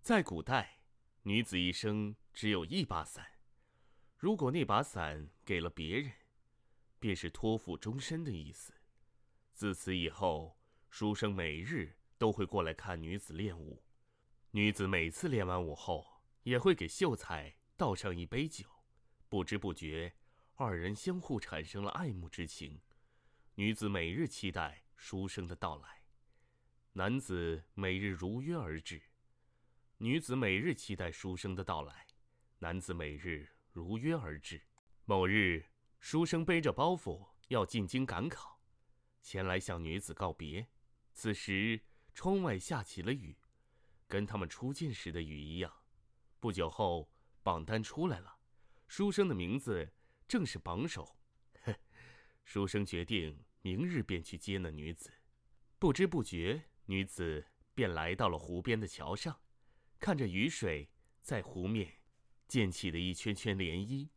在古代，女子一生只有一把伞，如果那把伞给了别人，便是托付终身的意思。自此以后，书生每日都会过来看女子练武。女子每次练完武后，也会给秀才倒上一杯酒，不知不觉，二人相互产生了爱慕之情。女子每日期待书生的到来，男子每日如约而至。女子每日期待书生的到来，男子每日如约而至。某日，书生背着包袱要进京赶考，前来向女子告别。此时，窗外下起了雨，跟他们初见时的雨一样。不久后，榜单出来了，书生的名字正是榜首。书生决定明日便去接那女子。不知不觉，女子便来到了湖边的桥上，看着雨水在湖面溅起的一圈圈涟漪，